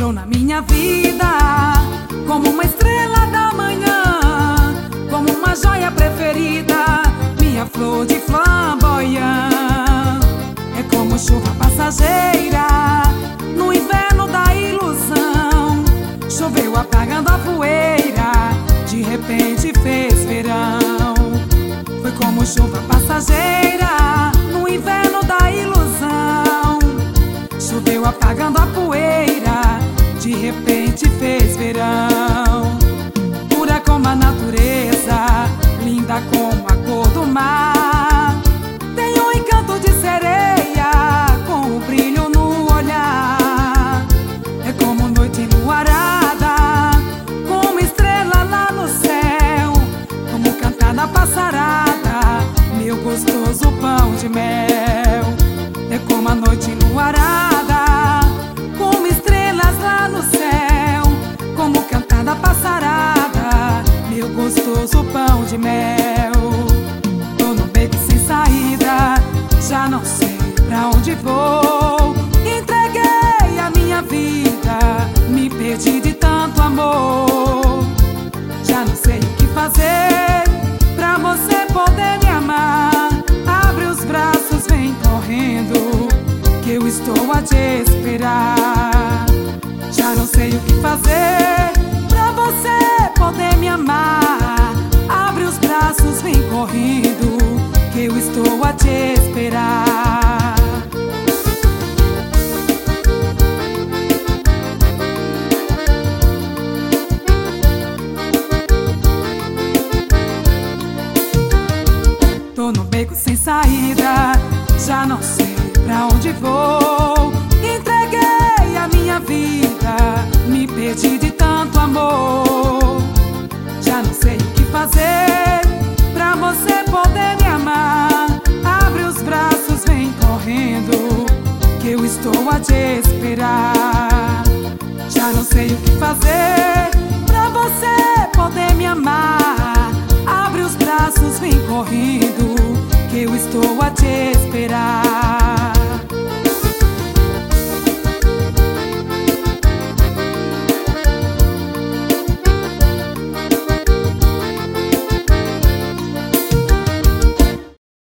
entrou na minha vida como uma estrela da manhã, como uma joia preferida, minha flor de flamboyant. É como chuva passageira no inverno da ilusão. Choveu apagando a poeira, de repente fez verão. Foi como chuva passageira no inverno da ilusão. Choveu apagando a poeira, de repente fez verão. Pura como a natureza, linda como a cor do mar. Tem um encanto de sereia, com o brilho no olhar. É como noite enluarada, como estrela lá no céu, como cantada passarada, meu gostoso pão de mel. É como a noite enluarada, como estrelas lá no céu, como cantada passarada, meu gostoso pão de mel. Tô no beco sem saída, já não sei pra onde vou. Entreguei a minha vida, me perdi de tanto amor. Já não sei o que fazer pra você poder me amar. Abre os braços, vem correndo, que eu estou a te esperar. Já não sei o que fazer pra você poder me amar. Abre os braços, vem correndo, que eu estou a te esperar. Tô no beco sem saída, já não sei pra onde vou. Entreguei a minha vida, me perdi de tanto amor. Já não sei o que fazer pra você poder me amar. Abre os braços, vem correndo, que eu estou a te esperar. Já não sei o que fazer pra você poder me amar. Abre os braços, vem correndo, que eu estou a te esperar.